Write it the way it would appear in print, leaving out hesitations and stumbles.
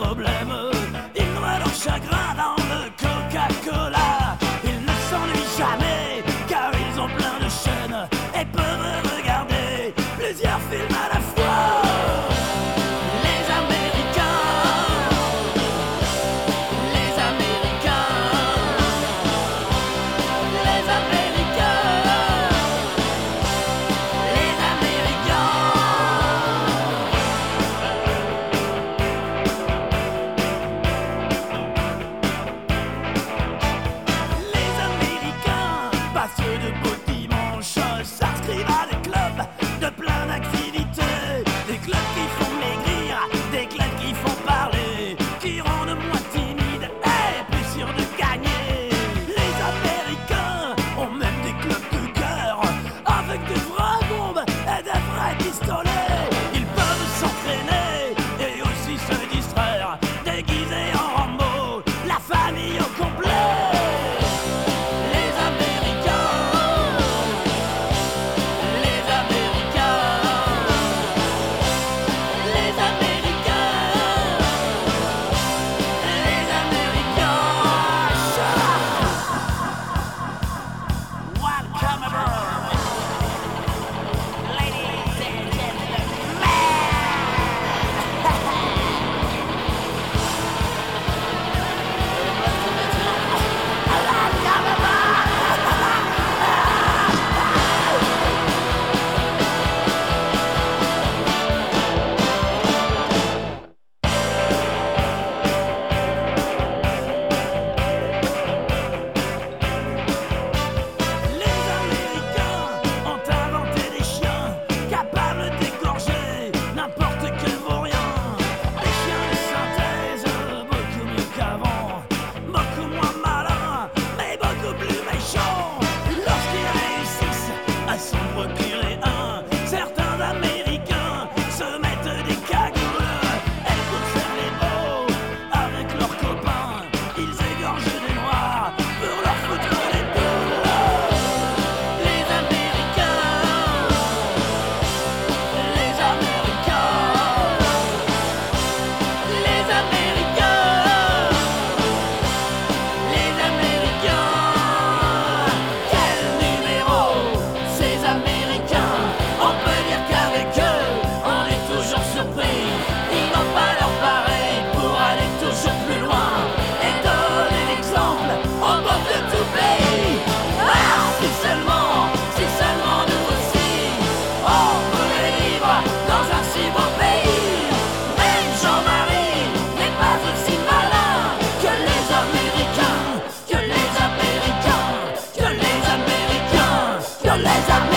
problèmes. Ils noient leur chagrin dans le Coca-Cola. Ils ne s'ennuient jamais car ils ont plein de chaînes et peuvent regarder plusieurs films à la fois. Les Américains, les Américains, les Américains, les Américains. Les Américains, passionnés de beaux dimanches, s'inscrivent à des clubs de plein d'activités. Des clubs qui font maigrir, des clubs qui font parler, qui rendent moins timides et plus sûrs de gagner. Les Américains ont même des clubs de guerre avec des vraies bombes et des vrais pistolets. Ils peuvent s'entraîner et aussi se distraire, déguisés en Rambo, la famille au complet. Les Américains, les Américains, les Américains, les Américains. Welcome aboard, ladies and gentlemen. Les Américains ont inventé des chiens capables d'égorger n'importe quel vaurien. Des chiens de synthèse, beaucoup mieux qu'avant, beaucoup moins malins, mais beaucoup plus méchants. Lorsqu'ils réussissent à s'en procurer un, certains Américains se mettent des cagoules et pour faire les beaux avec leurs copains, ils égorgent des noirs pour leur foutre les boules. Les Américains, les Américains, les Américains, les Américains. Quel numéro, ces Américains. On peut dire qu'avec eux, on est toujours surpris. Ils n'ont pas leur pareil pour aller toujours plus loin et donner l'exemple aux peuples de tout pays. Ah, si seulement nous aussi, on pouvait vivre dans un si beau pays. Même Jean-Marie n'est pas aussi malin que les Américains, que les Américains, que les Américains, que les Américains.